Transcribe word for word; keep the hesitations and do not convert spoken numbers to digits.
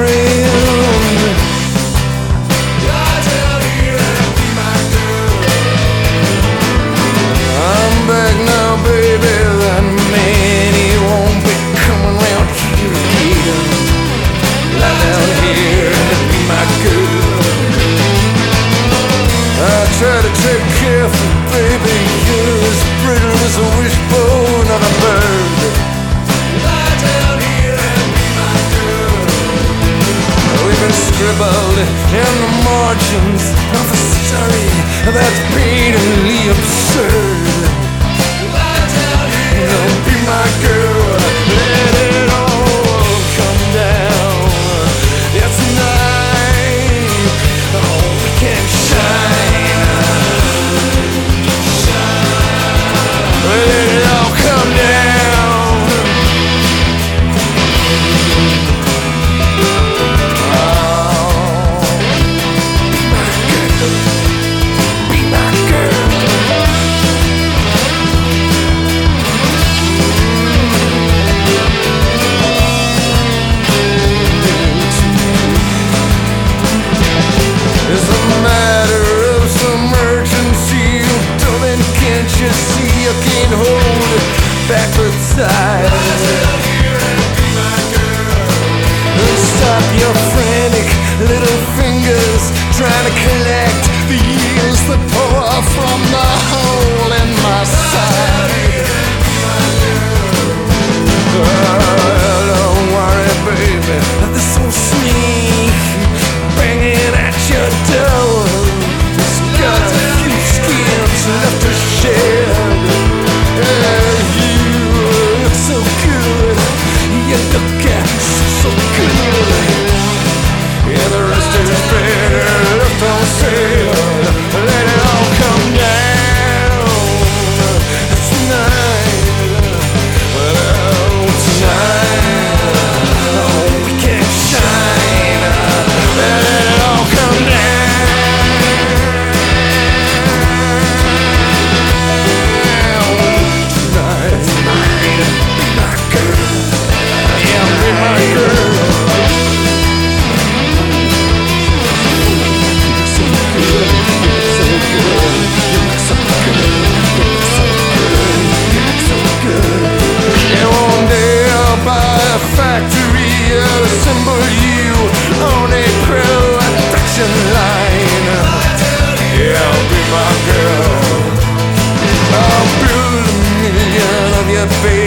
friend. Lie down here and be my girl. I'm back now, baby. That man, he won't be coming round here again. Lie down here and be my girl. I try to take care of you, baby. You're as brittle as a wishbone of a bird. Lie down here and be my girl. We've been scribbled in the margins of a story that's painfully absurd. Lie down here and be my girl. Let it all come down. It's night. Oh, we can shine. Let it all come down. Oh, be my girl, be my girl. It's a matter of some urgency. Darling, can't you see I can't hold it back beside? And stop your frantic little fingers trying to collect the years that pour from the hole in my side. Oh, don't worry, baby, this old snake banging at your door. It's got a few skins left to shed. Yeah, you look so good. You look at so, so good. Yeah, the rest is better left unsaid. Let it all come down tonight. Oh, tonight. Oh, we can shine. Let it all come down tonight. Be my girl. Yeah, be my girl. So good, so good. You look so good, you look so good, you look so good. And one day I'll buy a factory, I'll assemble you on a production line. Yeah, I'll be my girl. I'll build a million of your baby.